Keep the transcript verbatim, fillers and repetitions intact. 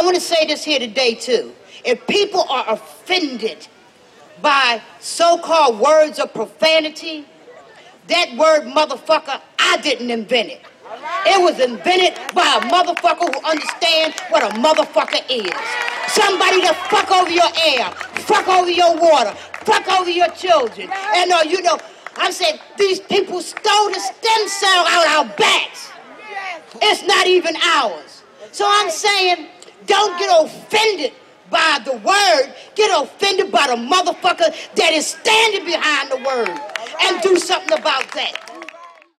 I want to say this here today, too. If people are offended by so-called words of profanity, that word motherfucker, I didn't invent it. It was invented by a motherfucker who understands what a motherfucker is. Somebody that fuck over your air, fuck over your water, fuck over your children. And uh, you know, I'm saying these people stole the stem cell out our backs. It's not even ours. So I'm saying, don't get offended by the word. Get offended by the motherfucker that is standing behind the word. And do something about that.